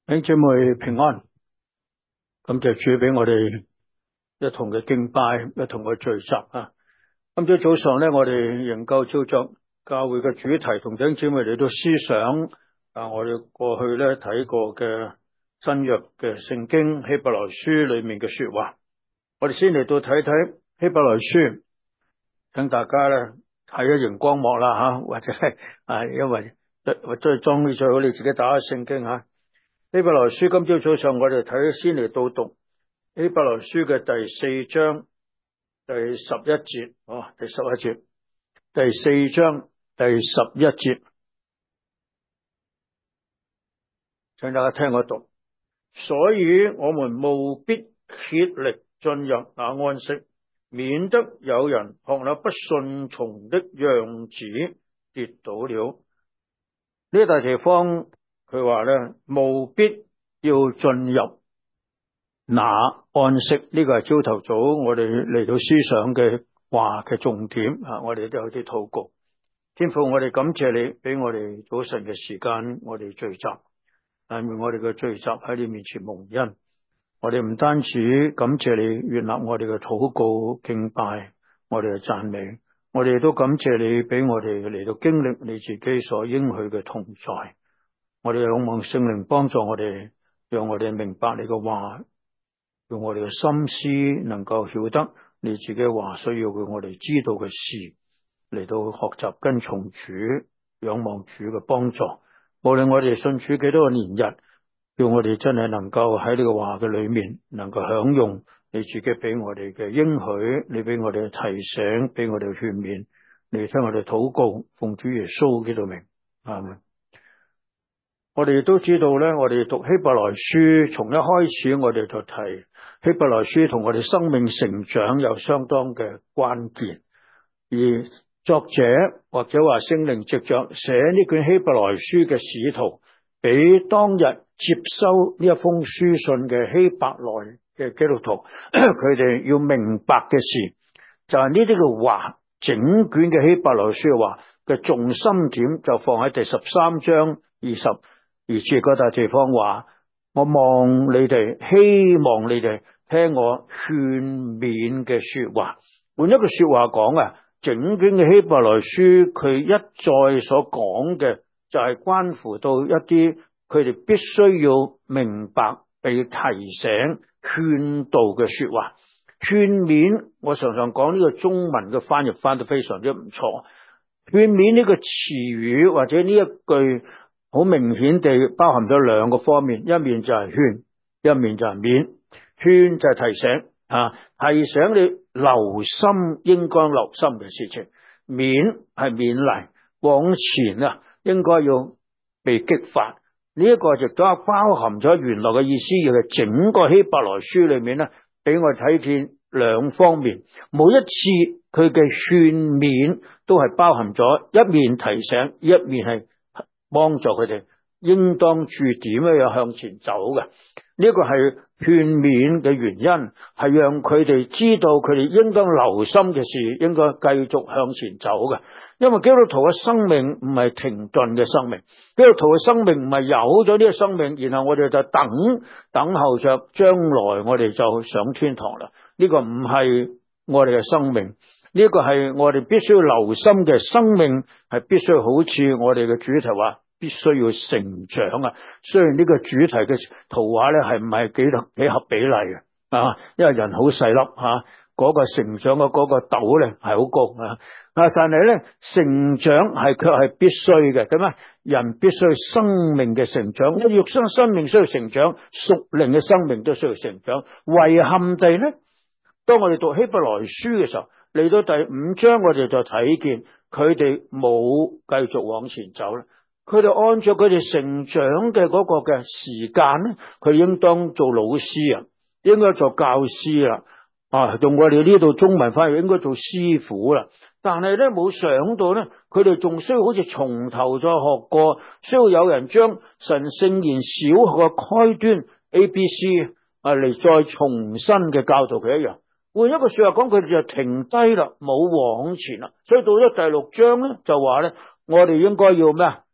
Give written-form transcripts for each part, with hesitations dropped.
弟兄姊妹平安，感謝主俾我哋一同嘅敬拜，一同嘅聚集啊！今朝早上咧，我哋仍舊照着教會嘅主題，同弟兄姊妹嚟到思想我哋過去咧睇過嘅新約嘅聖經希伯來書裏面嘅說話。我哋先嚟到睇睇希伯來書，等大家咧睇一熒光幕啦吓，或者因為或者裝起最好你自己打開聖經吓。希伯來書今朝早上我哋睇，先嚟到讀希伯來書嘅第4章第11節，第11節，第4章第11節，請大家聽我讀。所以我們務必竭力進入那安息，免得有人學那不順從的樣子跌倒了。呢大地方佢話咧，務必要進入那安息，呢個係朝頭早我哋嚟到思想嘅話嘅重點啊！我哋都有啲禱告。天父，我哋感謝你俾我哋早晨嘅時間，我哋聚集，但願我哋嘅聚集喺你面前蒙恩。我哋唔單止感謝你悅納我哋嘅禱告敬拜，我哋嘅讚美，我哋亦都感謝你俾我哋嚟到經歷你自己所應許嘅同在。我哋仰望聖靈幫助我哋，讓我哋明白你嘅話，用我哋嘅心思能夠曉得你自己嘅話需要嘅我哋知道嘅事，嚟到學習跟從主，仰望主嘅幫助。無論我哋信主幾多個年日，叫我哋真係能夠喺呢個話嘅裏面，能夠享用你自己俾我哋嘅應許，你俾我哋嘅提醒，俾我哋嘅勸勉，你聽我哋禱告，奉主耶穌基督名，阿們。我哋都知道咧，我哋讀希伯來書，從一開始我哋就提希伯來書同我哋生命成長有相當嘅關鍵。而作者或者話聖靈藉着寫呢卷希伯來書嘅使徒，俾當日接收呢一封書信嘅希伯來嘅基督徒，佢哋要明白嘅事，就係呢啲嘅話，整卷嘅希伯來書嘅話嘅重心點就放喺第13章22節嗰笪地方話，我望你哋，希望你哋聽我勸勉嘅說話。換一句說話講啊，整卷嘅希伯來書佢一再所講嘅就係關乎到一啲佢哋必須要明白被提醒勸導嘅說話。勸勉，我常常講呢個中文嘅翻譯翻得非常之唔錯。勸勉呢個詞語或者呢一句好明顯地包含咗兩個方面，一面就係勸，一面就係勉。勸就係提醒提醒你留心應該留心嘅事情，勉係勉勵往前應該要被激發。呢一個亦都包含咗原來嘅意思，亦係整個希伯來書裏面咧，俾我睇見兩方面。每一次佢嘅勸勉都係包含咗一面提醒，一面係幫助佢哋應當注點樣向前走嘅。呢個係勸勉嘅原因，係讓佢哋知道佢哋應當留心嘅事，應該繼續向前走嘅。因為基督徒嘅生命唔係停頓嘅生命，基督徒嘅生命唔係有咗呢個生命，然後我哋就等候着將來我哋就上天堂啦。呢個唔係我哋嘅生命，呢個係我哋必須要留心嘅生命，係必須好似我哋嘅主題話，必須要成長啊！雖然呢個主題嘅圖畫咧係唔係幾合比例嘅因為人好細粒嗰個成長嘅嗰個斗咧係好高但係咧成長係卻係必須嘅，咁啊人必須生命嘅成長，肉身生命需要成長，屬靈嘅生命都需要成長。遺憾地咧，當我哋讀希伯來書嘅時候，嚟到第5章我哋就睇見佢哋冇繼續往前走啦。佢哋按照佢哋成長嘅嗰個嘅時間咧，佢應當做老師應該做教師啦用我哋呢度中文翻譯應該做師傅啦。但係咧冇想到咧，佢哋仲需要好似從頭再學過，需要有人將神聖言小學嘅開端 ABC 嚟再重新嘅教導佢一樣。換一個說話講，佢哋就停低啦，冇往前啦。所以到咗第6章咧，就話咧，我哋應該要咩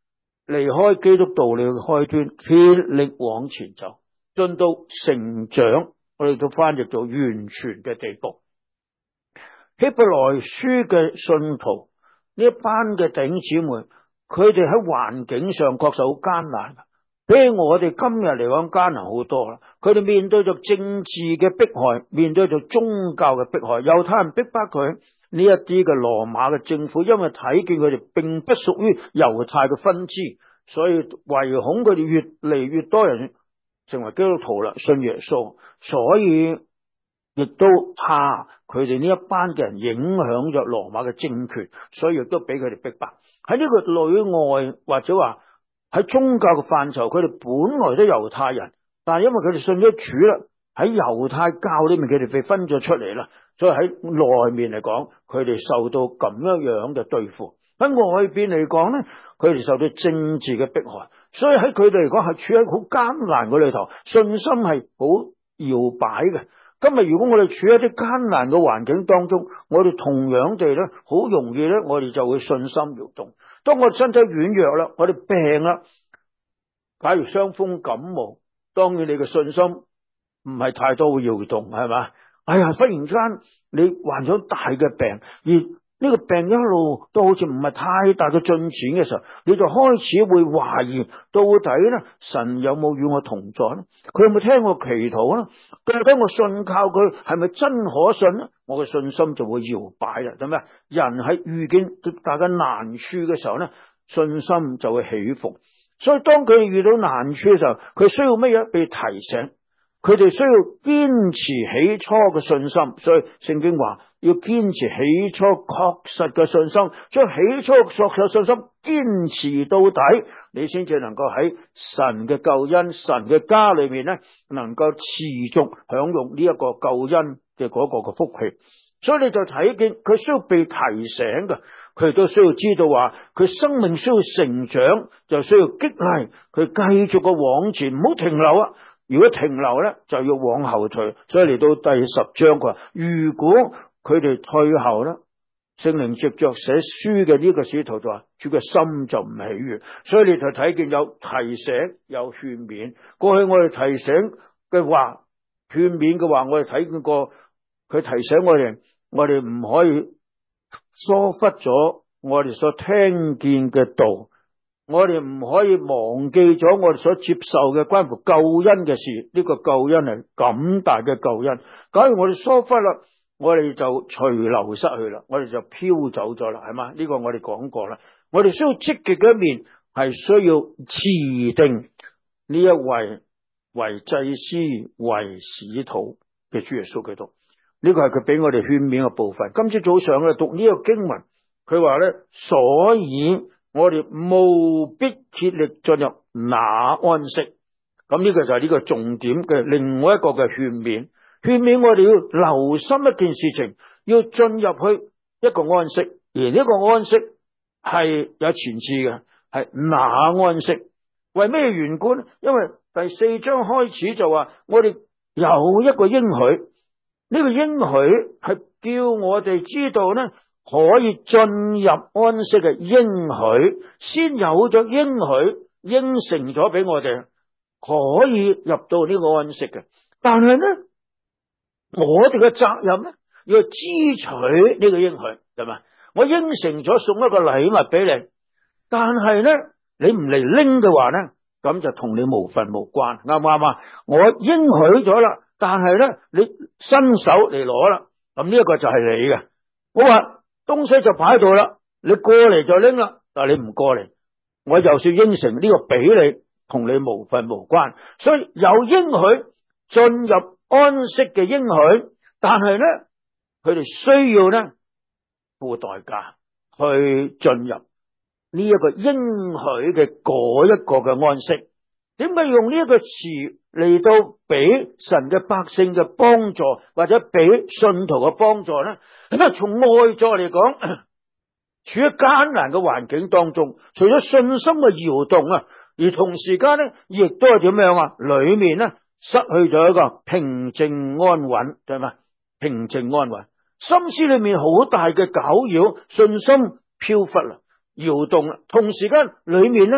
離開基督道理嘅開端，竭力往前走，進到成長，我哋都翻譯做完全嘅地步。希伯來書嘅信徒呢一班嘅弟兄姊妹，佢哋喺環境上確實好艱難，比我哋今日嚟講艱難好多啦。佢哋面對着政治嘅迫害，面對着宗教嘅迫害，猶太人逼迫佢。呢一啲嘅羅馬嘅政府，因為睇見佢哋並不屬於猶太嘅分支，所以唯恐佢哋越嚟越多人成為基督徒啦，信耶穌，所以亦都怕佢哋呢一班嘅人影響咗羅馬嘅政權，所以亦都俾佢哋逼迫。喺呢個裏外或者話喺宗教嘅範疇，佢哋本來都猶太人，但係因為佢哋信咗主啦，喺猶太教裏面佢哋被分咗出嚟啦。所以喺內面嚟講，佢哋受到咁樣嘅對付；喺外邊嚟講咧，佢哋受到政治嘅迫害。所以喺佢哋嚟講係處喺好艱難嘅裏頭，信心係好搖擺嘅。今日如果我哋處喺啲艱難嘅環境當中，我哋同樣地咧，好容易咧，我哋就會信心搖動。當我哋身體軟弱啦，我哋病啦，假如傷風感冒，當然你嘅信心唔係太多會搖動，係嘛？哎呀，忽然間你患咗大嘅病，而呢個病一路都好似唔係太大嘅進展嘅時候，你就開始會懷疑到底咧，神有冇與我同在咧？佢有冇聽我祈禱咧？到底我信靠佢係咪真可信咧？我嘅信心就會搖擺啦，係咪？人喺遇見大家難處嘅時候咧，信心就會起伏。所以當佢遇到難處嘅時候，佢需要乜嘢？被提醒。佢哋需要堅持起初嘅信心，所以聖經話要堅持起初確實嘅信心，將起初確實信心堅持到底，你先至能夠喺神嘅救恩、神嘅家裏面咧，能夠持續享用呢一個救恩嘅嗰個嘅福氣。所以你就睇見佢需要被提醒嘅，佢都需要知道話佢生命需要成長，就需要激勵佢繼續嘅往前，唔好停留啊！如果停留咧，就要往後退。所以嚟到第10章，佢話如果佢哋退後咧，聖靈藉着寫書嘅呢個使徒就話，主嘅心就唔喜悅。所以你就睇見有提醒，有勸勉。過去我哋提醒嘅話，勸勉嘅話，我哋睇見過，佢提醒我哋唔可以疏忽咗我哋所聽見嘅道。我哋唔可以忘記咗我哋所接受嘅關乎救恩嘅事，呢個救恩係咁大嘅救恩。假如我哋疏忽啦，我哋就隨流失去啦，我哋就飄走咗啦，係嘛？呢個我哋講過啦。我哋需要積極嘅一面，係需要持定呢一位為祭司、為使徒嘅主耶穌基督。呢個係佢俾我哋勸勉嘅部分。今朝早上我哋讀呢個經文，佢話咧，所以我哋務必竭力進入那安息。咁呢個就係呢個重點嘅另外一個嘅勸勉。勸勉我哋要留心一件事情，要進入去一個安息，而呢個安息係有前置嘅，係那安息。為咩緣故呢？因為第4章開始就話我哋有一個應許，呢個應許係叫我哋知道呢，可以進入安息嘅應許，先有咗應許，應承咗俾我哋可以入到呢個安息嘅。但係呢，我哋嘅責任呢，要支取呢個應許，係嘛？我應承咗送一個禮物俾你，但係呢，你唔嚟拎嘅話呢，咁就同你無份無關，啱唔啱啊？我應許咗啦，但係呢，你伸手嚟攞啦，咁呢一個就係你嘅。我話東西就擺喺度啦，你過嚟就拎啦，但係你唔過嚟，我就算應承呢個俾你，同你無份無關。所以有應許進入安息嘅應許，但係咧，佢哋需要咧付代價去進入呢一個應許嘅嗰一個嘅安息。點解用呢一個詞嚟到俾神嘅百姓嘅幫助，或者俾信徒嘅幫助咧？咁啊，從外在嚟講，處喺艱難嘅環境當中，除咗信心嘅搖動啊，而同時間咧，亦都係點樣啊？裏面咧失去咗一個平靜安穩，係咪？平靜安穩，心思裏面好大嘅攪擾，信心飄忽啦，搖動啦。同時間裏面咧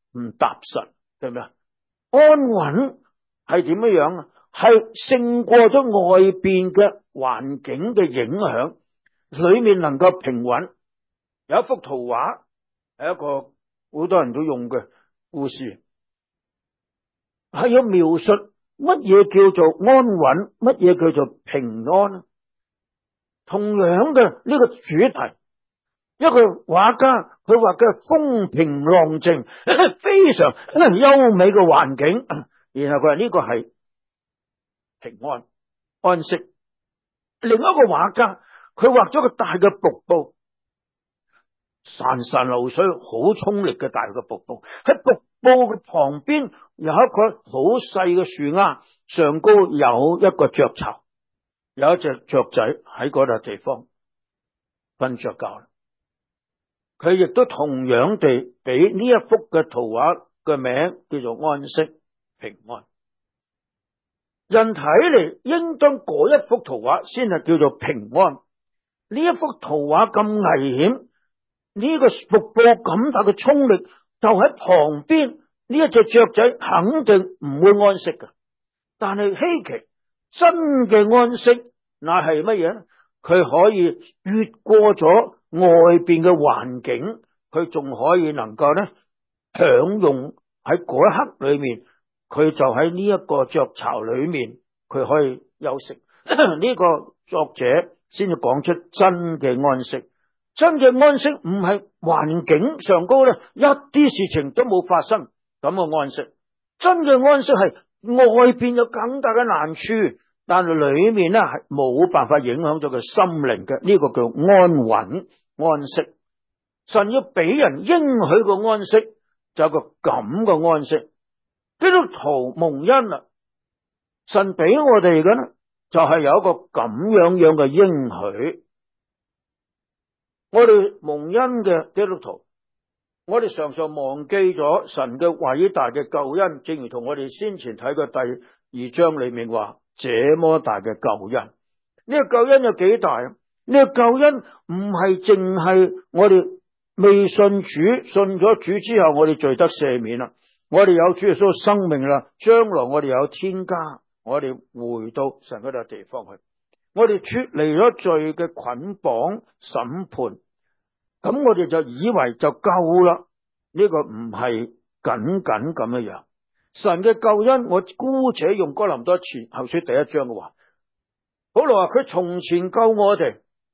唔踏實，對唔對啊？安穩係點樣啊？係勝過咗外邊嘅環境嘅影響，裏面能夠平穩。有一幅圖畫係一個好多人都用嘅故事，係要描述乜嘢叫做安穩，乜嘢叫做平安。同樣嘅呢個主題，一個畫家佢畫嘅風平浪靜，非常優美嘅環境，然後佢話呢個係平安安息。另一個畫家佢畫咗個大嘅瀑布，潺潺流水，好衝力嘅大嘅瀑布。喺瀑布嘅旁邊有一個好細嘅樹丫，上高有一個雀巢，有一隻雀仔喺嗰笪地方瞓着覺。佢亦都同樣地俾呢一幅嘅圖畫嘅名叫做安息平安。人睇嚟應當嗰一幅圖畫先係叫做平安。呢一幅圖畫咁危險，呢個瀑布咁大嘅衝力，就喺旁邊，呢一隻雀仔肯定唔會安息嘅。但係稀奇，真嘅安息那係乜嘢呢？佢可以越過咗外邊嘅環境，佢仲可以能夠呢享用喺嗰一刻裏面，佢就喺呢一個雀巢裏面，佢可以休息。呢個作者先至講出真嘅安息。真嘅安息唔係環境上高呢一啲事情都冇發生咁嘅安息。真嘅安息係外邊有更大嘅難處，但係裏面呢係冇辦法影響咗佢心靈嘅，呢個叫安穩安息。神要俾人應許個安息，就有個咁嘅安息。基督徒蒙恩啦，神俾我哋嘅呢就係有一個咁樣嘅應許。我哋蒙恩嘅基督徒，我哋常常忘記咗神嘅偉大嘅救恩，正如同我哋先前睇過第2章裏面話，這麼大嘅救恩。呢個救恩有幾大？呢個救恩唔係淨係我哋未信主，信咗主之後我哋罪得赦免啦，我哋有主耶穌生命啦，將來我哋有天家，我哋回到神嗰度地方去，我哋脫離咗罪嘅捆綁審判，咁我哋就以為就夠啦。呢個唔係僅僅咁樣。神嘅救恩，我姑且用哥林多前後書第1章嘅話，保羅話佢從前救我哋，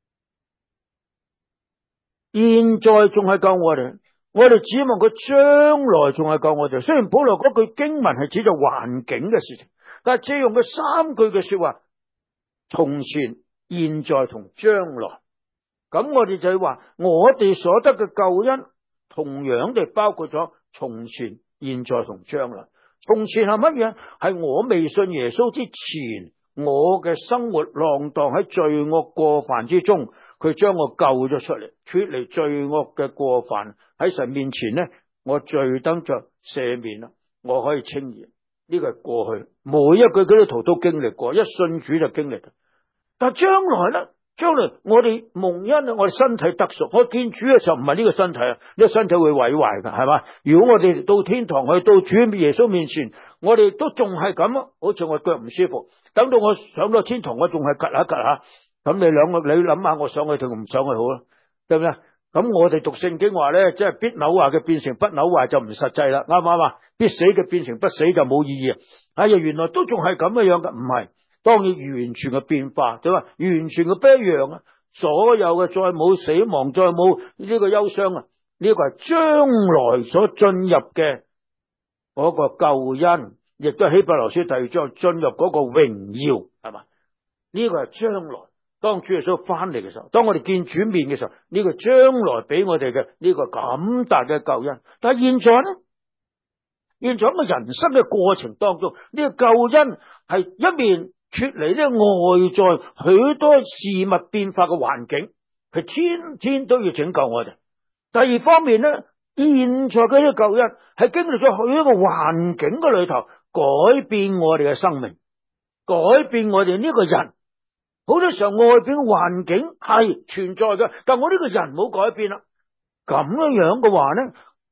現在仲係救我哋，我哋指望佢將來仲係救我哋。雖然保羅嗰句經文係指咗環境嘅事情，但係借用佢3句嘅說話，從前、現在同將來，咁我哋就係話，我哋所得嘅救恩同樣地包括咗從前、現在同將來。從前係乜嘢？係我未信耶穌之前，我嘅生活浪蕩喺罪惡過犯之中，佢將我救咗出嚟，脫離罪惡嘅過犯，喺神面前呢，我罪得着赦免啦，我可以稱義。呢個係過去，每一個基督徒都經歷過，一信主就經歷嘅。但係將來呢？將來我哋蒙恩啊，我哋身體得贖，我見主嘅時候唔係呢個身體啊，呢個身體會毀壞噶，係嘛？如果我哋到天堂去到主耶穌面前，我哋都仲係咁啊，好似我腳唔舒服，等到我上到天堂，我仲係趌下趌下，咁你諗下，我上去同唔上去好啦，對唔對？咁我哋讀聖經話咧，即係必朽壞嘅變成不朽壞就唔實際啦，啱唔啱啊？必死嘅變成不死就冇意義。哎呀，原來都仲係咁嘅樣噶，唔係。當然完全嘅變化，對吧？完全嘅不一樣啊！所有嘅再冇死亡，再冇呢個憂傷啊！呢個係將來所進入嘅嗰個救恩，亦都係希伯來書第2章進入嗰個榮耀，係嘛？呢個係將來，當主耶穌翻嚟嘅時候，當我哋見主面嘅時候，呢個將來俾我哋嘅呢個咁大嘅救恩。但係現在呢？現在喺人生嘅過程當中，呢個救恩係一面脫離呢外在許多事物變化嘅環境，佢天天都要拯救我哋。第二方面呢，現在嘅呢個救恩係經歷咗許多個環境嘅裏頭，改變我哋嘅生命，改變我哋呢個人。好多時候外邊嘅環境係存在嘅，但我呢個人冇改變啦。咁樣嘅話呢，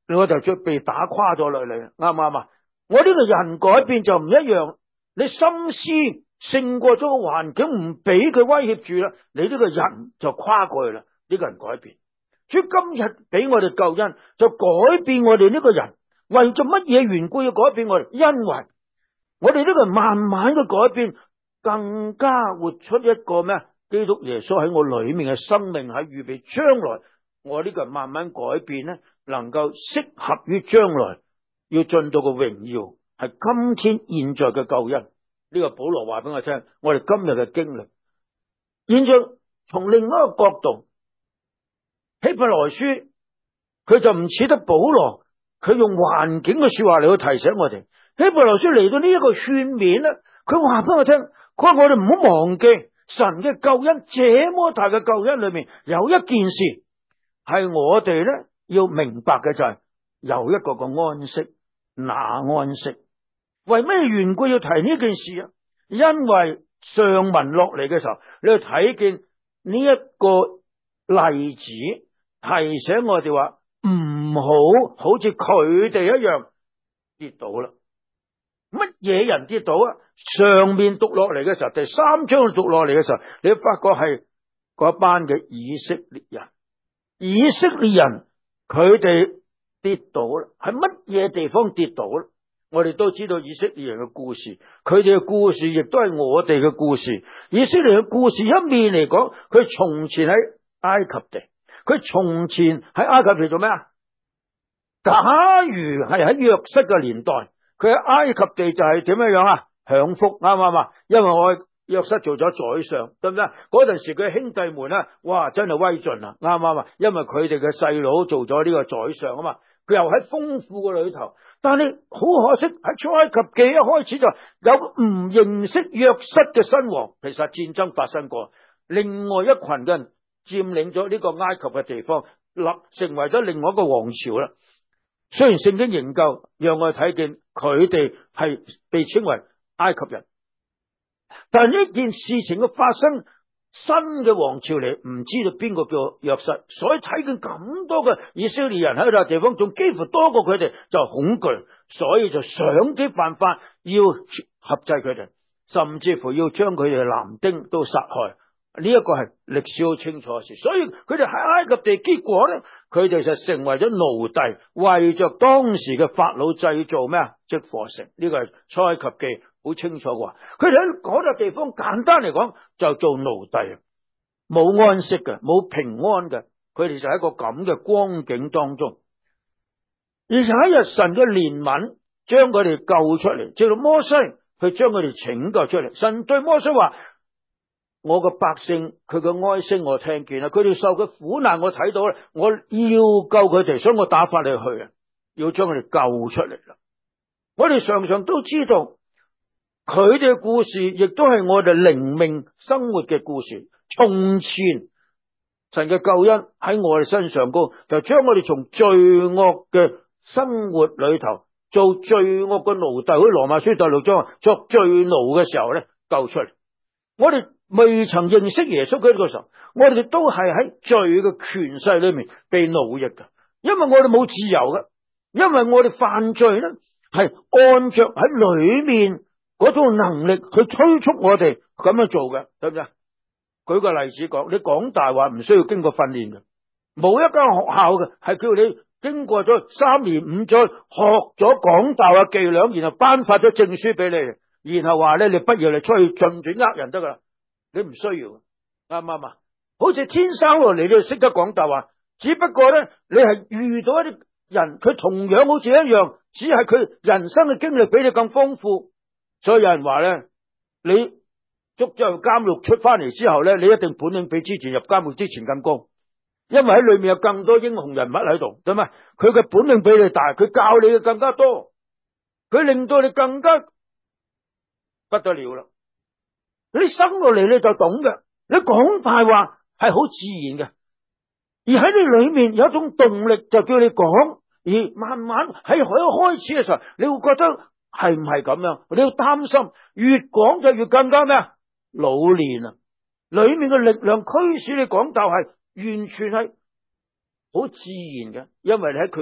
我就被打垮咗落嚟，啱唔啱啊？我呢個人改變就唔一樣，你心思勝過咗個環境，唔俾佢威脅住啦，你呢個人就跨過去啦。呢個人改變，所以今日俾我哋救恩，就改變我哋呢個人。為咗乜嘢緣故要改變我哋？因為我哋呢個人慢慢嘅改變，更加活出一個咩？基督耶穌喺我裏面嘅生命，喺預備將來我呢個人慢慢改變咧，能夠適合於將來要進到個榮耀，係今天現在嘅救恩。呢個保羅話俾我聽，我哋今日嘅經歷。現在從另一個角度，希伯來書佢就唔似得保羅，佢用環境嘅說話嚟去提醒我哋。希伯來書嚟到呢一個勸勉咧，佢話俾我聽，佢話我哋唔好忘記神嘅救恩，這麼大嘅救恩裏面有一件事係我哋咧要明白嘅，就係有一個個安息。那安息為咩緣故要提呢件事啊？因為上文落嚟嘅時候，你去睇見呢一個例子，提醒我哋話唔好似佢哋一樣跌倒啦。乜嘢人跌倒啊？上面讀落嚟嘅時候，第3章讀落嚟嘅時候，你發覺係嗰班嘅以色列人。以色列人佢哋跌倒啦，喺乜嘢地方跌倒啦？我哋都知道以色列人嘅故事，佢哋嘅故事亦都係我哋嘅故事。以色列嘅故事一面嚟講，佢從前喺埃及地，佢從前喺埃及地做咩啊？假如係喺約瑟嘅年代，佢喺埃及地就係點樣樣啊？享福，啱唔啱啊？因為我約瑟做咗宰相，對唔對？嗰陣時佢兄弟們咧，哇，真係威盡啊，啱唔啱啊？因為佢哋嘅細佬做咗呢個宰相啊嘛，佢又喺豐富嘅裏頭。但係好可惜，喺出埃及記一開始就有唔認識約瑟嘅新王。其實戰爭發生過，另外一群嘅人佔領咗呢個埃及嘅地方，成為咗另外一個王朝啦。雖然聖經研究讓我哋睇見佢哋係被稱為埃及人，但係呢件事情嘅發生，新嘅王朝嚟，唔知道邊個叫約瑟，所以睇見咁多嘅以色列人喺度地方，仲幾乎多過佢哋，就恐懼，所以就想啲辦法要合制佢哋，甚至乎要將佢哋嘅男丁都殺害。呢一個係歷史好清楚嘅事，所以佢哋喺埃及地，結果咧，佢哋就成為咗奴隸，為着當時嘅法老製造咩啊？積貨城。呢個係出埃及記好清楚嘅話，佢哋喺嗰個地方，簡單嚟講就做奴隸，冇安息嘅，冇平安嘅，佢哋就喺一個咁嘅光景當中。而有一日神嘅憐憫將佢哋救出嚟，直到摩西去將佢哋拯救出嚟。神對摩西話：我個百姓佢嘅哀聲我聽見啦，佢哋受嘅苦難我睇到啦，我要救佢哋，所以我打發你去啊，要將佢哋救出嚟啦。我哋常常都知道佢哋嘅故事，亦都係我哋靈命生活嘅故事。從前神嘅救恩喺我哋身上高，就將我哋從罪惡嘅生活裏頭，做罪惡嘅奴隸，好似羅馬書第6章作罪奴嘅時候咧，救出嚟。我哋未曾認識耶穌嗰個時候，我哋都係喺罪嘅權勢裏面被奴役嘅，因為我哋冇自由嘅，因為我哋犯罪咧係按着喺裏面嗰種能力去催促我哋咁樣做嘅，對唔對？舉個例子講，你講大話唔需要經過訓練嘅，冇一間學校嘅係叫你經過咗3年5載學咗講大話伎倆，然後頒發咗證書俾你，然後話咧你畢業你出去盡轉呃人得噶啦，你唔需要，啱唔啱啊？好似天生落嚟你就識得講大話，只不過咧你係遇到一啲人，佢同樣好似一樣，只係佢人生嘅經歷比你更豐富，所以有人話咧，你捉咗入監獄出翻嚟之後咧，你一定本領比之前入監獄之前更高，因為喺裏面有更多英雄人物喺度，對嘛？佢嘅本領比你大，佢教你嘅更加多，佢令到你更加不得了啦。你生落嚟你就懂嘅，你講大話係好自然嘅，而喺你裏面有一種動力，就叫你講，而慢慢喺開始嘅時候，你會覺得係唔係咁樣？你要擔心，越講就越更加咩啊？老練啊！裏面嘅力量驅使你講，就係完全係好自然嘅，因為你喺佢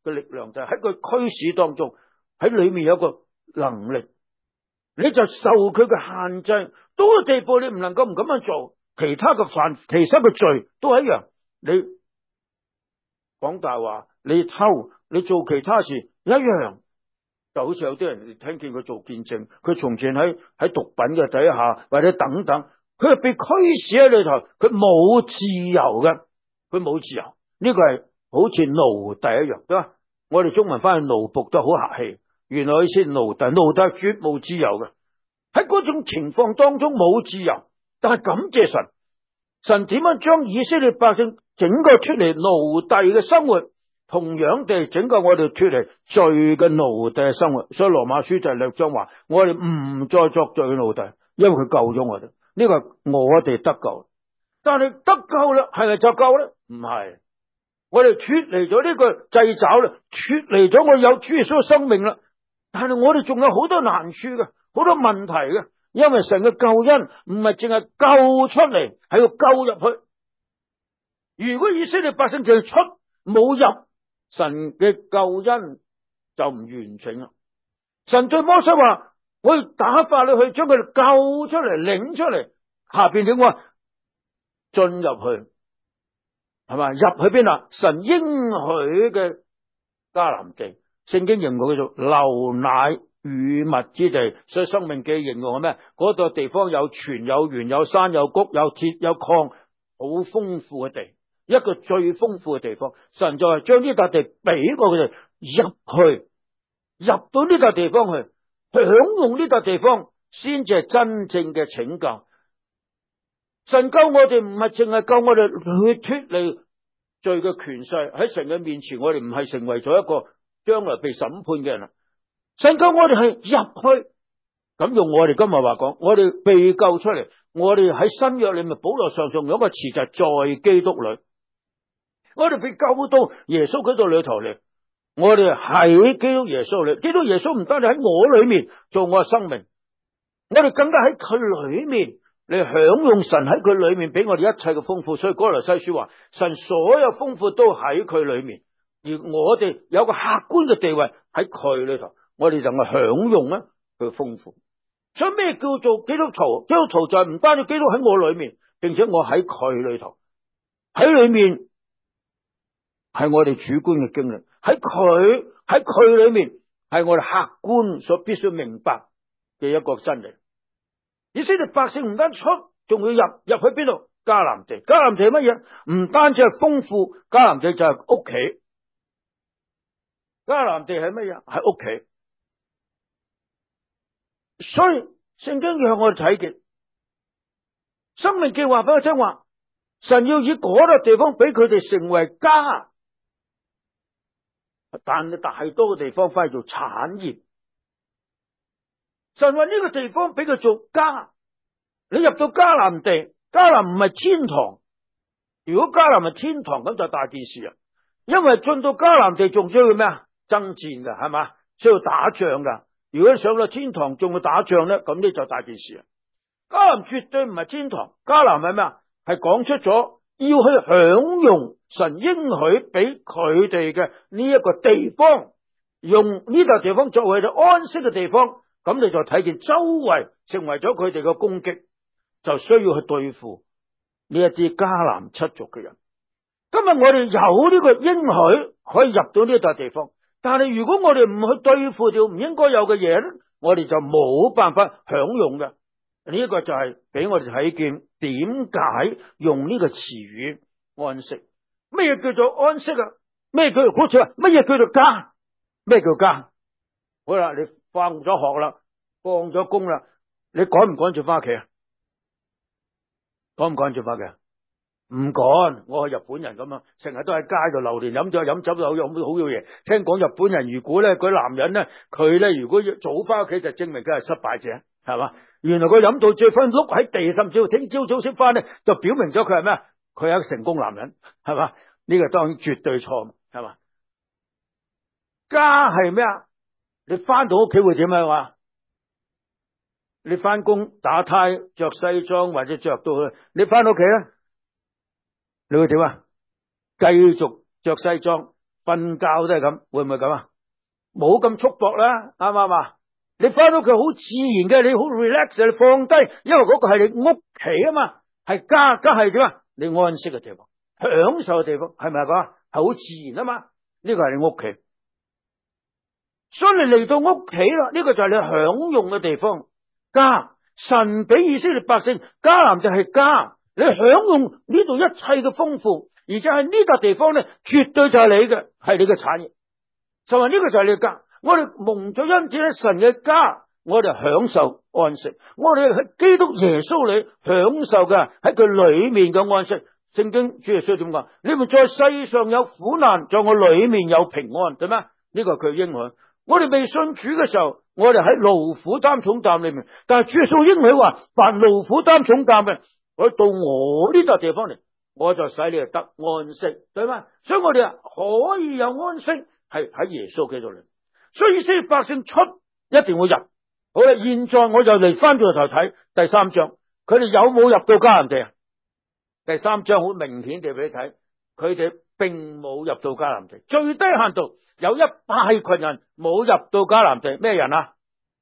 嘅力量，就係喺佢驅使當中，喺裏面有個能力，你就受佢嘅限制，到個地步你唔能夠唔咁樣做，其他嘅罪都係一樣。你講大話，你偷，你做其他事一樣。就好似有啲人聽見佢做見證，佢從前喺毒品嘅底下或者等等，佢係被驅使喺裏頭，佢冇自由嘅，佢冇自由。呢個係好似奴隸一樣，對吧？我哋中文翻去奴僕都好客氣，原來意思奴隸係絕冇自由嘅。喺嗰種情況當中冇自由，但係感謝神，神點樣將以色列百姓整個脫離奴隸嘅生活，同樣地整個我哋脫離罪嘅奴隸嘅生活。所以羅馬書就略章話，我哋唔再作罪嘅奴隸，因為佢救咗我哋。呢個係我哋得救，但係得救啦，係咪就夠咧？唔係，我哋脫離咗呢個掣肘啦，脫離咗我有主耶穌嘅生命啦。但係我哋仲有好多難處嘅，好多問題嘅，因為神嘅救恩唔係淨係救出嚟，係要救入去。如果以色列百姓淨係出冇入，神嘅救恩就唔完整啦。神對摩西話，我要打發你去將佢哋救出嚟，領出嚟。下邊點話？進入去，係嘛？入去邊啊？神應許嘅迦南地，聖經形容佢做流奶與蜜之地。所以申命記形容係咩？嗰度地方有泉有源有山有谷有鐵有礦，好豐富嘅地，一個最豐富嘅地方。神就係將呢笪地俾過佢哋入到呢笪地方去享用呢笪地方，先至係真正嘅拯救。神救我哋唔係淨係救我哋去脫離罪嘅權勢，喺神嘅面前，我哋唔係成為咗一個將來被審判嘅人啦。神救我哋係入去，咁用我哋今日話講，我哋被救出嚟，我哋喺新約裏面保羅上用一個詞就係在基督裏，我哋被救到耶穌嗰度裏頭嚟，我哋喺基督耶穌裏，基督耶穌唔單止喺我裏面做我嘅生命，我哋更加喺佢裏面。你享用神喺佢裏面俾我哋一切嘅豐富，所以哥羅西書話神所有豐富都喺佢裏面，而我哋有個客觀嘅地位喺佢裏頭，我哋就係享用咧佢嘅豐富。所以咩叫做基督徒？基督徒就係唔單止基督喺我裏面，並且我喺佢裏頭，喺裏面係我哋主觀嘅經歷，喺佢裏面係我哋客觀所必須明白嘅一個真理。以色列百姓唔單出，仲要入去邊度？迦南地。迦南地係乜嘢？唔單止係豐富，迦南地就係屋企。迦南地係乜嘢？係屋企。所以聖經讓我哋睇見，申命記話俾我聽話，神要以嗰個地方俾佢哋成為家，但係大多嘅地方翻去做產業。神話呢個地方俾佢做家，你入到迦南地，迦南唔係天堂。如果迦南係天堂，咁就大件事啊！因為進到迦南地仲需要咩啊？爭戰噶，係嘛？需要打仗噶。如果上到天堂仲要打仗咧，咁呢就大件事啊！迦南絕對唔係天堂，迦南係咩啊？係講出咗要去享用神應許俾佢哋嘅呢一個地方，用呢笪地方作為佢哋安息嘅地方。咁你就睇見周圍成為咗佢哋嘅攻擊，就需要去對付呢一啲迦南七族嘅人。今日我哋有呢個應許可以入到呢笪地方，但係如果我哋唔去對付掉唔應該有嘅嘢咧，我哋就冇辦法享用嘅。呢一個就係俾我哋睇見點解用呢個詞語安息。咩叫做安息啊？咩叫做好似話乜嘢叫做家？咩叫家？好啦，你放咗學啦，放咗工啦，你趕唔趕住翻屋企啊？趕唔趕住翻屋企啊？唔趕，我係日本人咁啊，成日都喺街度流連飲酒就好有嘢。聽講日本人如果咧，嗰啲男人咧，佢咧如果要早翻屋企，就證明佢係失敗者，係嘛？原來佢飲到醉翻碌喺地，甚至乎聽朝早先翻咧，就表明咗佢係咩？佢係一個成功男人，係嘛？呢個當然絕對錯，係嘛？家係咩啊？你翻到屋企會點啊？你翻工打呔着西裝或者着到去，你翻到屋企咧，你會點啊？繼續着西裝瞓覺都係咁，會唔會咁啊？冇咁束縛啦，啱唔啱啊？你翻到屋企好自然嘅，你好 relax， 你放低，因為嗰個係你屋企啊嘛，係家係點啊？你安息嘅地方，享受嘅地方，係咪啊？係好自然啊嘛，呢個係你屋企。所以你嚟到屋企啦，呢個就係你享用嘅地方。家，神俾以色列百姓，迦南就係家，你享用呢度一切嘅豐富，而且係呢笪地方咧，絕對就係你嘅，係你嘅產業。就話呢個就係你嘅家，我哋蒙咗恩典喺神嘅家，我哋享受安息，我哋喺基督耶穌裏享受嘅喺佢裏面嘅安息。聖經主耶穌點講？你們在世上有苦難，在我裏面有平安，對咩？呢個係佢應許。我哋未信主嘅時候，我哋喺勞苦擔重擔裏面，但係主耶穌應許話，凡勞苦擔重擔嘅，我到我呢笪地方嚟，我就使你哋得安息，對嗎？所以我哋可以有安息，係喺耶穌基督裏。所以以色列百姓出一定會入。好啦，現在我就嚟翻轉頭睇第3章，佢哋有冇入到迦南地啊？第3章好明顯地俾你睇，佢哋並冇入到迦南地，最低限度有一大群人冇入到迦南地。咩人啊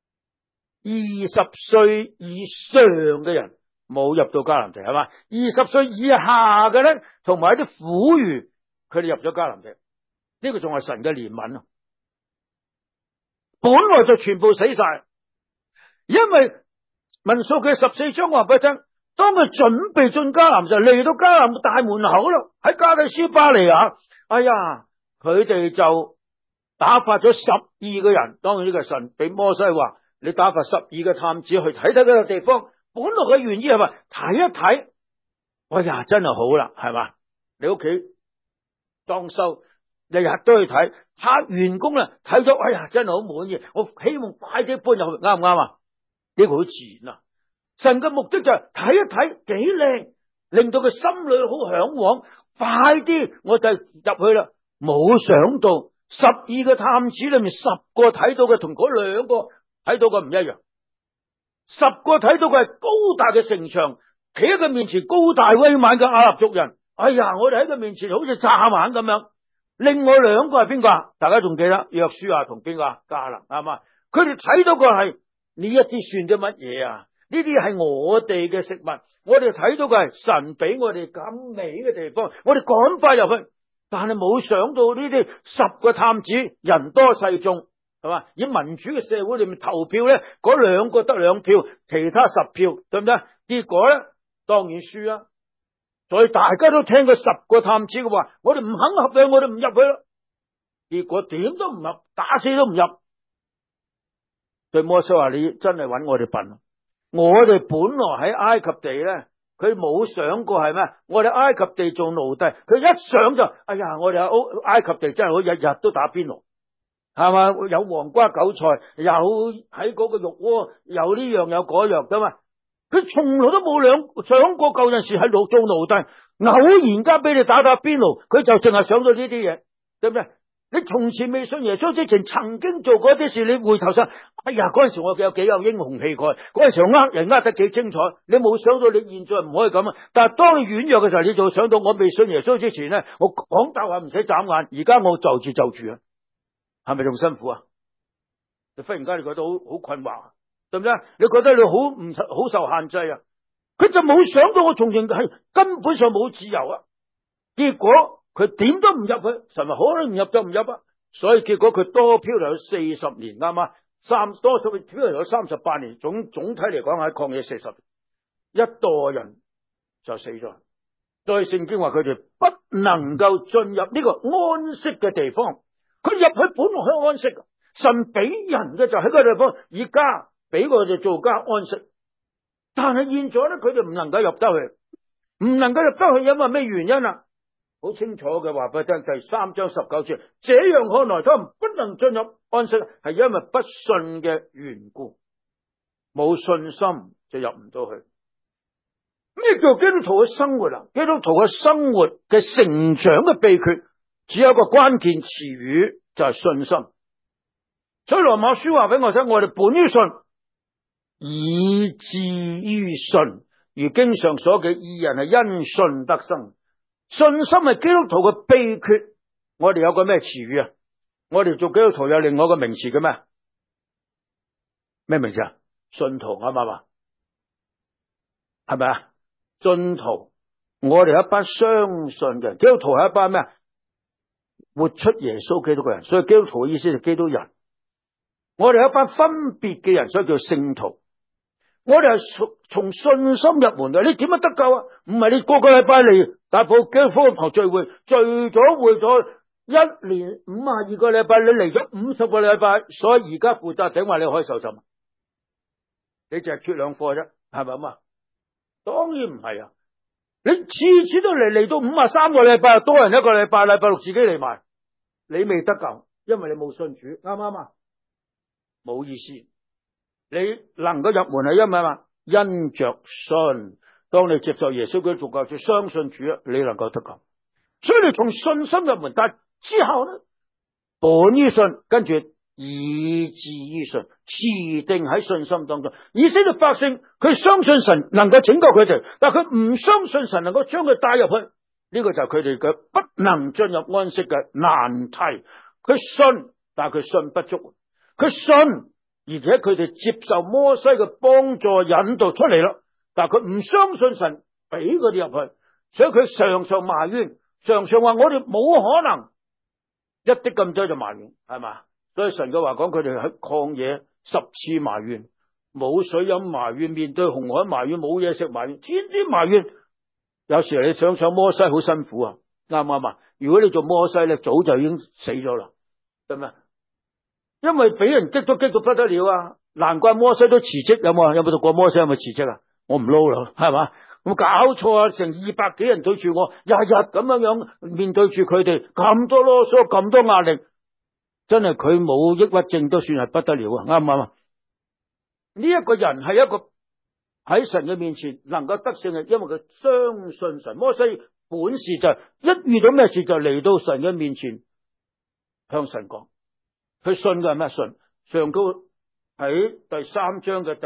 ？20歲以上嘅人冇入到迦南地，係嘛？20歲以下嘅咧，同埋一啲婦孺，佢哋入咗迦南地。呢個仲係神嘅憐憫啊！本來就全部死晒，因為民數記14章話俾你聽，當佢準備進迦南就嚟到迦南大門口咯，喺加低斯巴利亞，哎呀，佢哋就打發咗12個人，當然呢個神俾摩西話，你打發12個探子去睇睇嗰個地方。本來嘅原意係話睇一睇，哎呀，真係好啦，係嘛？你屋企裝修，日日都去睇，客員工啦睇咗，哎呀，真係好滿意，我希望快啲搬入去，啱唔啱啊？呢個好自然啊！神嘅目的就係睇一睇幾靚，令到佢心裏好向往，快啲我就入去啦。冇想到12個探子裏面10個睇到嘅同嗰2個睇到嘅唔一樣。10個睇到嘅係高大嘅城牆，企喺佢面前高大威猛嘅亞納族人，哎呀，我哋喺佢面前好似蚱蜢咁樣。另外2個係邊個啊？大家仲記得約書亞同邊個啊？迦勒，係嘛？佢哋睇到嘅係呢一啲算咗乜嘢啊？呢啲係我哋嘅食物，我哋睇到嘅係神俾我哋咁美嘅地方，我哋趕快入去。但係冇想到呢啲10個探子人多勢眾，係嘛？以民主嘅社會裏面投票咧，嗰2個得2票，其他10票，對唔對？結果咧，當然輸啦。所以大家都聽過10個探子嘅話，我哋唔肯合約，我哋唔入去啦。結果點都唔入，打死都唔入。對摩西話：你真係揾我哋笨。我哋本來喺埃及地咧，佢冇想過係咩？我哋埃及地做奴隸，佢一想就，哎呀，我哋喺埃及地真係好，日日都打邊爐，係嘛？有黃瓜韭菜，有喺嗰個肉鍋，有呢樣有嗰樣噶嘛？佢從來都冇想過舊陣時喺度做奴隸，偶然間俾你打邊爐，佢就淨係想到呢啲嘢，對唔對？你從前未信耶穌之前，曾經做過啲事，你回頭想，哎呀，嗰陣時我有幾有英雄氣概，嗰陣時我呃人呃得幾精彩，你冇想到你現在唔可以咁啊！但係當你軟弱嘅時候，你就想到我未信耶穌之前咧，我講大話唔使眨眼，而家我就住啊，係咪仲辛苦啊？你忽然間你覺得好困惑，對唔對？你覺得你好受限制啊？佢就冇想到我從前係根本上冇自由啊！結果佢點都唔入去，神話可能唔入就唔入啊！所以結果佢多漂流咗40年，啱嘛？多漂流咗38年，總體嚟講喺曠野40年，一代人就死咗。所以聖經話佢哋不能夠進入呢個安息嘅地方。佢入去本來可以安息，神俾人嘅就喺嗰個地方，以家俾我哋做家安息。但係現在咧，佢哋唔能夠入得去，唔能夠入得去，因為咩原因啊？好清楚嘅話俾你聽，第3章19節，這樣看來他們不能進入安息，係因為不信嘅緣故，冇信心就入唔到去。咩叫基督徒嘅生活啊？基督徒嘅生活嘅成長嘅秘訣，只有一個關鍵詞語，就係信心。所以羅馬書話俾我聽，我哋本於信，以至於信，如經上所記，義人係因信得生。信心係基督徒嘅秘訣， 我哋有個咩詞語啊？我哋做基督徒有另外一個名詞嘅咩？咩名詞啊？信徒啱唔啱啊？係咪啊？信徒，我哋一班相信嘅基督徒係一班咩啊？活出耶穌基督嘅人，所以基督徒嘅意思就基督人。我哋一班分別嘅人，所以叫聖徒。我哋係從信心入門嘅，你點樣得救啊？唔係你個個禮拜嚟大埔基督福音堂聚會，聚咗會咗1年52個禮拜，你嚟咗50個禮拜，所以而家負責頂話你可以受浸，你淨係缺2課啫，係咪咁啊？當然唔係啊！你次次都嚟到53個禮拜，多人一個禮拜，禮拜6自己嚟埋，你未得救，因為你冇信主，啱唔啱啊？冇意思。你能夠入門係因為嘛？因着信，當你接受耶穌基督做救主，相信主，你能夠得救。所以你從信心入門，但之後呢，本於信，跟住以至於信，持定喺信心當中。以色列百姓佢相信神能夠拯救佢哋，但佢唔相信神能夠將佢帶入去，呢個就係佢哋嘅不能進入安息嘅難題。佢信，但係佢信不足，佢信。而且佢哋接受摩西嘅幫助引導出嚟啦，但係佢唔相信神俾佢哋入去，所以佢常常埋怨，常常話我哋冇可能，一啲咁多就埋怨，係嘛？所以神嘅話講，佢哋喺曠野10次埋怨，冇水飲埋怨，面對紅海埋怨，冇嘢食埋怨，天天埋怨。有時你想想摩西好辛苦啊，啱唔啱啊？如果你做摩西咧，早就已經死咗啦，係咪？因為俾人激到不得了啊！難怪摩西都辭職，有冇讀過摩西有冇辭職啊？我唔撈啦，係嘛？我搞錯啊！成200幾人對住我，日日咁樣面對住佢哋，咁多囉嗦，咁多壓力，真係佢冇抑鬱症都算係不得了啊！啱唔啱啊？呢一個人係一個喺神嘅面前能夠得勝嘅，因為佢相信神。摩西本事就係一遇到咩事就嚟到神嘅面前向神講。佢信嘅係咩？信上高喺第3章嘅第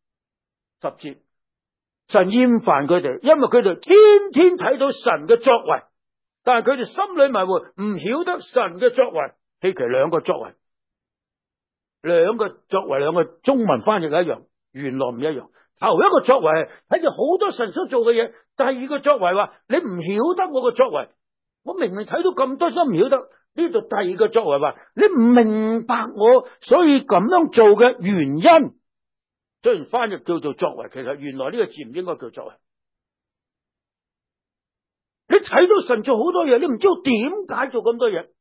10節，神厭煩佢哋，因為佢哋天天睇到神嘅作為，但係佢哋心裏迷糊，唔曉得神嘅作為。希奇兩個作為，兩個中文翻譯一樣，原來唔一樣。頭一個作為係睇住好多神所做嘅嘢，第二個作為話你唔曉得我嘅作為，我明明睇到咁多都唔曉得。呢度第二個作為話你唔明白我所以咁樣做嘅原因，雖然翻譯叫做作為，其實原來呢個字唔應該叫作為。你睇到神做好多嘢，你唔知道點解做咁多嘢。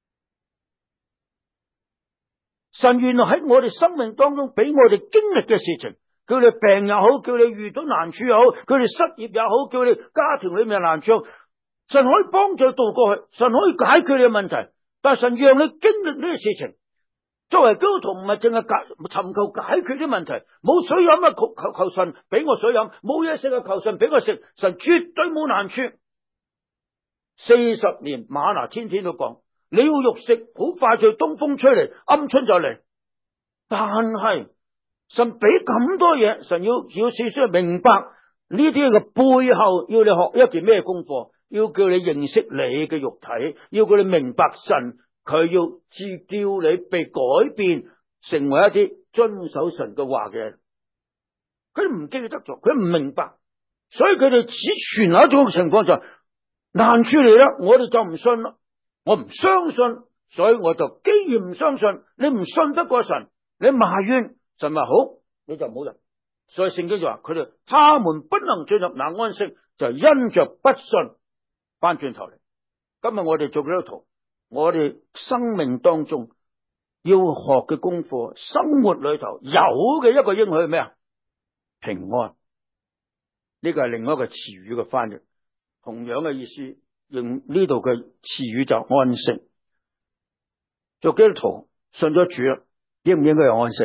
神原來喺我哋生命當中俾我哋經歷嘅事情，叫你病又好，叫你遇到難處又好，叫你失業又好，叫你家庭裏面難處，神可以幫助渡過去，神可以解決你嘅問題，但係神讓你經歷呢個事情。作為基督徒唔係淨係尋求解決啲問題，冇水飲啊，求神俾我水飲，冇嘢食啊，求神俾我食，神絕對冇難處。40年嗎哪天天都講，你要肉食，好快就東風吹嚟，鵪鶉就嚟。但係神俾咁多嘢，神要少少明白呢啲嘅背後，要你學一件咩功課？要叫你認識你嘅肉體，要叫你明白神，佢要叫你被改變，成為一啲遵守神嘅話嘅人。佢唔記得咗，佢唔明白，所以佢哋只存有一種情況就係難處嚟啦，我哋就唔信啦，我唔相信，所以我就既然唔相信，你唔信得過神，你埋怨神話好，你就唔好人。所以聖經就話佢哋，他們不能進入那安息，就因着不信。翻轉頭嚟，今日我哋做基督徒，我哋生命當中要學嘅功課，生活裏頭有嘅一個應許係咩啊？平安。呢個係另外一個詞語嘅翻譯，同樣嘅意思，用呢度嘅詞語就安息。做基督徒信咗主啦，應唔應該有安息？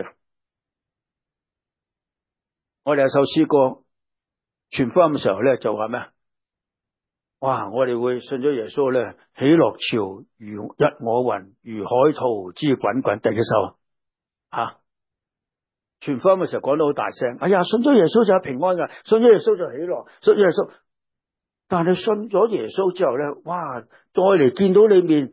我哋有首詩歌傳福音嘅時候咧，就話咩？哇！我哋會信咗耶穌咧，喜樂潮如日我雲，如海濤之滾滾。第幾首啊？傳福音嘅時候講得好大聲，哎呀！信咗耶穌就有平安噶，信咗耶穌就喜樂，信咗耶穌。但係信咗耶穌之後咧，哇！再嚟見到你面，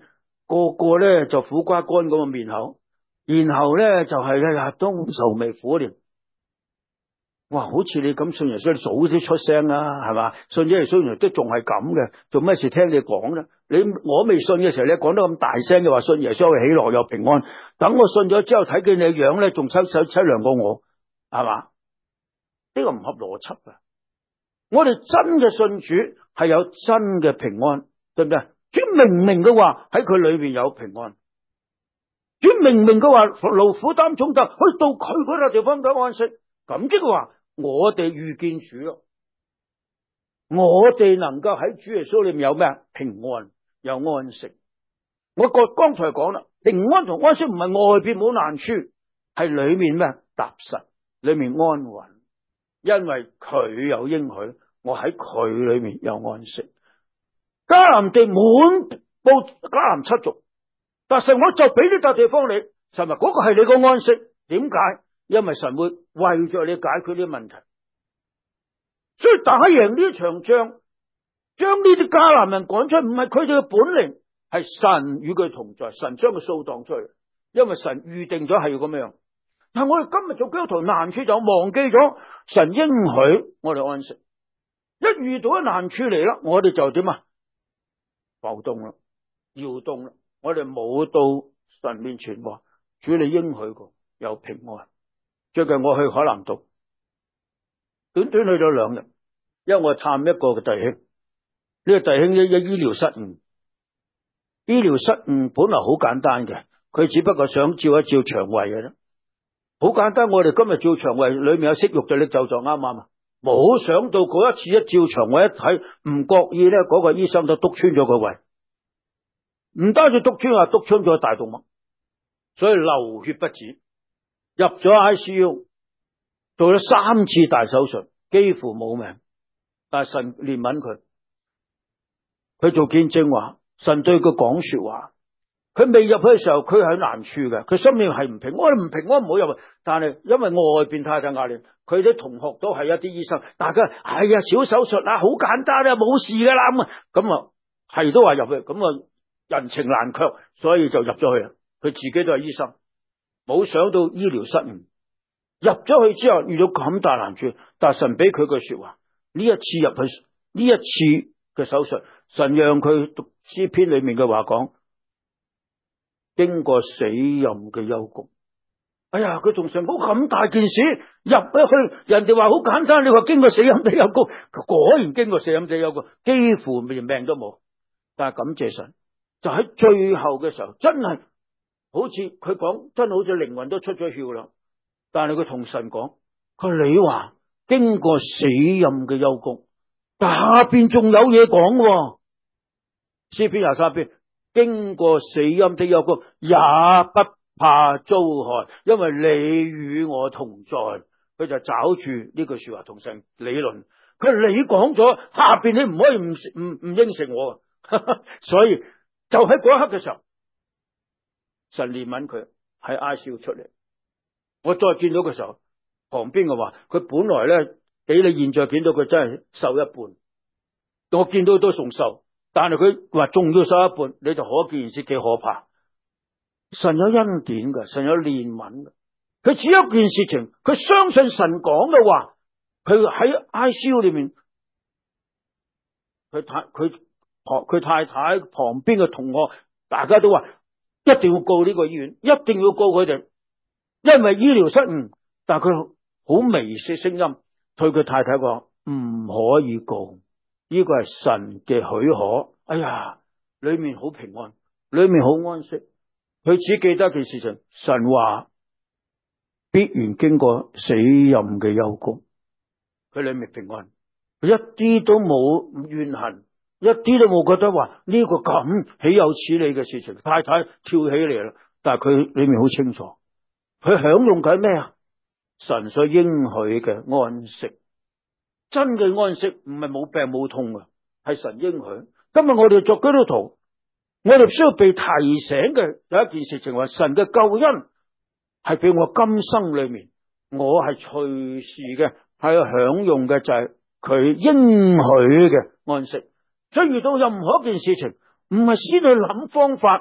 個個咧就苦瓜乾咁嘅面口，然後咧就係日日都愁眉苦臉。哇！好似你咁信耶穌，你早啲出聲啦，係嘛？信耶穌原來都仲係咁嘅，做咩事聽你講咧？我未信嘅時候，你講得咁大聲嘅話，信耶穌會喜樂又平安。等我信咗之後，睇見你嘅樣咧，仲凄涼過我，係嘛？呢個唔合邏輯嘅。我哋真嘅信主係有真嘅平安，對唔對？主明明嘅話喺佢裏邊有平安，主明明嘅話勞苦擔重擔，去到佢嗰笪地方嘅安息。咁即係話，我哋遇見主咯，我哋能夠喺主耶穌裏面有咩啊？平安，有安息。我剛才講啦，平安同安息唔係外邊冇難處，係裏面咩？踏實，裏面安穩，因為佢有應許，我喺佢裏面有安息。迦南地滿布迦南七族，但係我就俾呢笪地方你，神話嗰個係你個安息。點解？因為神會為咗你解決呢啲問題，所以打贏呢場仗，將呢啲迦南人趕出，唔係佢哋嘅本領，係神與佢同在，神將佢掃蕩出去，因為神預定咗係要咁樣。但係我哋今日做基督徒難處就忘記咗神應許我哋安息，一遇到一難處嚟啦，我哋就點啊？暴動啦，搖動啦，我哋冇到神面前話，主你應許過有平安。最近我去海南島，短短去咗2日，因為我探一個嘅弟兄，呢個弟兄嘅醫療失誤，醫療失誤本來好簡單嘅，佢只不過想照一照腸胃嘅啫，好簡單。我哋今日照腸胃，裏面有息肉就拎走就啱啱啊！冇想到嗰一次一照腸胃一睇，唔覺意咧，嗰個醫生就督穿咗個胃，唔單止督穿啊，督穿咗大動脈，所以流血不止。入咗 ICU， 做咗3次大手術，幾乎冇命。但係神憐憫佢，佢做見證話，神對佢講說話。佢未入去嘅時候，佢係難處嘅，佢心裏係唔平安，唔平安唔好入去。但係因為外邊太大壓力，佢啲同學都係一啲醫生，大家哎呀小手術啊，好簡單啊，冇事噶啦咁啊，係都話入去，咁啊人情難卻，所以就入咗去。佢自己都係醫生。冇想到醫療失誤，入咗去之後遇到咁大難處，但神俾佢句說話，呢一次入去，呢一次嘅手術，神讓佢讀詩篇裏面嘅話講，經過死蔭嘅幽谷。哎呀，佢仲想冇咁大件事入咗去，人哋話好簡單，你話經過死蔭嘅幽谷，果然經過死蔭嘅幽谷，幾乎連命都冇。但係感謝神，就喺最後嘅時候，真係。好似佢講，真係好似靈魂都出咗竅啦。但係佢同神講，佢你話經過死蔭嘅幽谷，下邊仲有嘢講。詩篇23篇，經過死蔭的幽谷，也不怕遭害，因為你與我同在。佢就找住呢句說話同神理論。佢你講咗，下邊你唔可以唔應承我。所以就喺嗰一刻嘅時候。神憐憫佢喺 ICU 出嚟，我再見到嘅時候，旁邊嘅話，佢本來咧比你現在見到佢真係瘦一半，我見到都仲瘦，但係佢話仲要瘦一半，你就可見是幾可怕。神有恩典嘅，神有憐憫嘅，佢只有一件事情，佢相信神講嘅話，佢喺 ICU 裏面，佢太太旁邊嘅同學，大家都話。一定要告呢個醫院，一定要告佢哋，因為醫療失誤。但係佢好微細聲音對佢太太講，唔可以告，呢個係神嘅許可。哎呀，裏面好平安，裏面好安息。佢只記得一件事情，神話必然經過死蔭嘅幽谷，佢裏面平安，佢一啲都冇怨恨。一啲都冇覺得話呢個咁豈有此理嘅事情，太太跳起嚟啦。但係佢裏面好清楚，佢享用緊咩啊？神所應許嘅安息，真嘅安息唔係冇病冇痛啊，係神應許。今日我哋作基督徒，我哋需要被提醒嘅有一件事情，話神嘅救恩係俾我今生裏面，我係隨時嘅係享用嘅，就係佢應許嘅安息。所以遇到任何一件事情，唔係先去諗方法，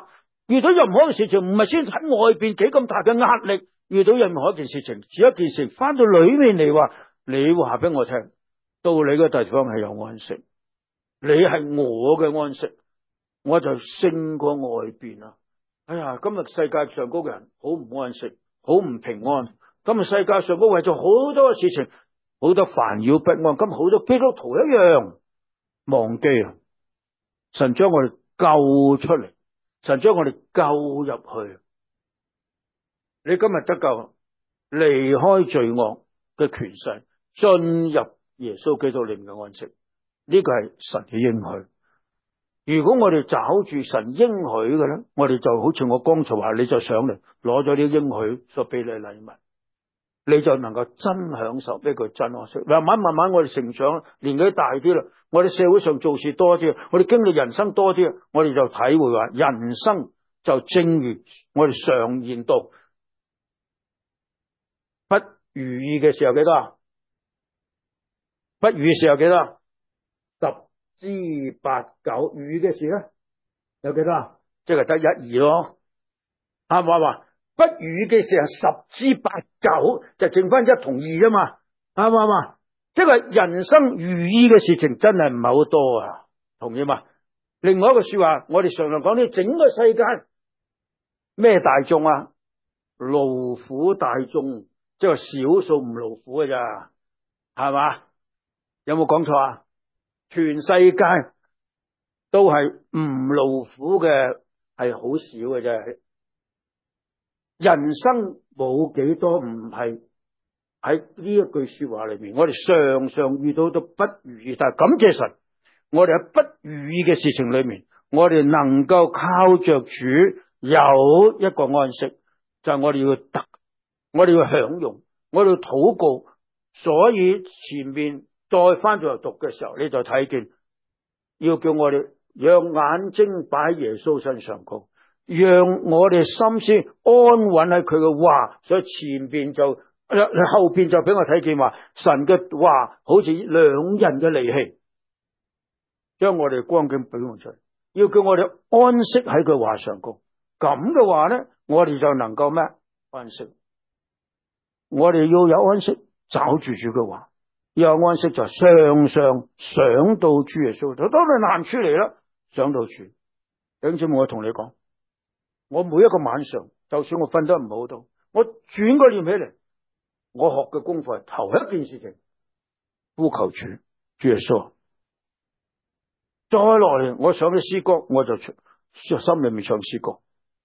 遇到任何嘅事情，唔係先睇外邊幾咁大嘅壓力，遇到任何一件事情，只一件事翻到裏面嚟話，你話俾我聽，到你嘅地方係有安息，你係我嘅安息，我就勝過外邊啦。哎呀，今日世界上嗰個人好唔安息，好唔平安。今日世界上嗰為咗好多嘅事情，好多煩擾不安。今好多基督徒一樣忘記啊！神將我哋救出嚟，神將我哋救入去。你今日得救，離開罪惡嘅權勢，進入耶穌基督裏面嘅安息，呢個係神嘅應許。如果我哋找住神應許嘅咧，我哋就好似我剛才話，你就上嚟攞咗啲應許所俾你嘅禮物，你就能夠真享受呢個真安息。慢慢慢慢我哋成長，年紀大啲啦，我哋社會上做事多啲，我哋經歷人生多啲，我哋就體會話，人生就正如我哋常言道，不如意嘅時候幾多？不如意時候幾多？10之8九，如意嘅事咧有幾多？即係得1、2咯。啱唔啱啊？不如意嘅事係10之8九，就剩翻1同2啫嘛。啱唔啱啊？即係人生如意嘅事情真係唔係好多啊，同意嘛？另外一個說話，我哋常常講呢，整個世界咩大眾啊？勞苦大眾，即係少數唔勞苦嘅咋，係嘛？有冇講錯啊？全世界都係唔勞苦嘅，係好少嘅啫。人生冇幾多唔係喺呢一句說話裏面，我哋常常遇到都不如意，但係感謝神，我哋喺不如意嘅事情裏面，我哋能夠靠着主有一個安息，就係我哋要得，我哋要享用，我哋要禱告。所以前面再翻咗嚟讀嘅時候，你就睇見要叫我哋讓眼睛擺喺耶穌身上高，讓我哋心思安穩喺佢嘅話。所以前邊就後邊就俾我睇見話，神嘅話好似兩刃嘅利器，將我哋光景表現出嚟，要叫我哋安息喺佢話上高。咁嘅話咧，我哋就能夠咩？安息。我哋要有安息，找住主嘅話，要有安息就常常想到主耶穌。當你難處嚟啦，想到主。弟兄姊妹，我同你講，我每一個晚上，就算我瞓得唔好到，我轉個念起嚟，我學嘅功課係頭一件事情，呼求主耶穌。再落嚟，我想啲詩歌，我就心裏面唱詩歌。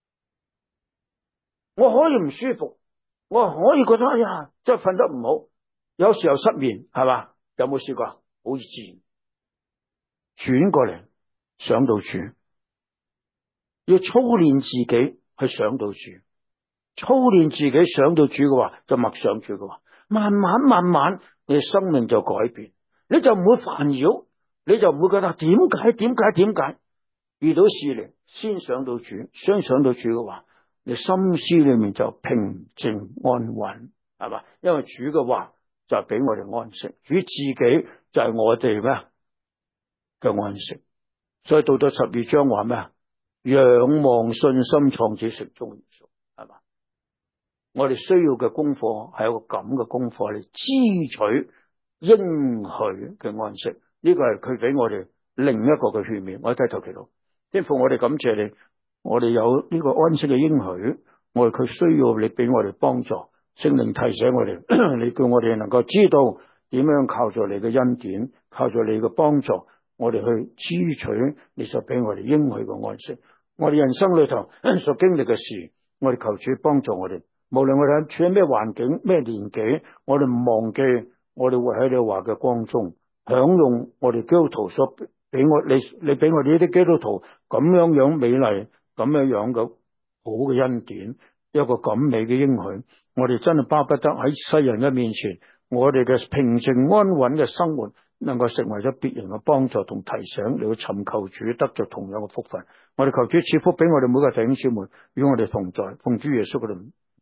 我可以唔舒服，我可以覺得哎呀，真係瞓得唔好，有時候失眠，係嘛？有冇試過？好自然轉過嚟想到主，要操練自己去想到主，操練自己想到主嘅話，就默想主嘅話，慢慢慢慢，你嘅生命就改變，你就唔會煩擾，你就唔會覺得點解遇到事嚟先想到主，先想到主嘅話，你心思裏面就平靜安穩，係嘛？因為主嘅話就係俾我哋安息，主自己就係我哋咩嘅安息。所以到咗12章話咩？仰望信心創始成終嘅耶穌，係嘛？我哋需要嘅功課係一個咁嘅功課嚟支取應許嘅安息。呢個係佢俾我哋另一個嘅勸勉。我低頭祈禱，天父，我哋感謝你，我哋有呢個安息嘅應許，我哋佢需要你俾我哋幫助，聖靈提醒我哋，你叫我哋能夠知道點樣靠住你嘅恩典，靠住你嘅幫助，我哋去支取你所俾我哋應許嘅安息。我哋人生裏頭所經歷嘅事，我哋求主幫助我哋，無論我哋處喺咩環境、咩年紀，我哋唔忘記我哋會喺你話嘅光中享用我哋基督徒所俾我你俾我哋呢啲基督徒咁樣美麗咁樣嘅好嘅恩典，一個咁美嘅應許。我哋真係巴不得喺世人嘅面前，我哋嘅平靜安穩嘅生活能夠成為咗別人嘅幫助同提醒，嚟去尋求主得着同樣嘅福分。我哋求主賜福俾我哋每個弟兄姊妹，與我哋同在，奉主耶穌嘅名。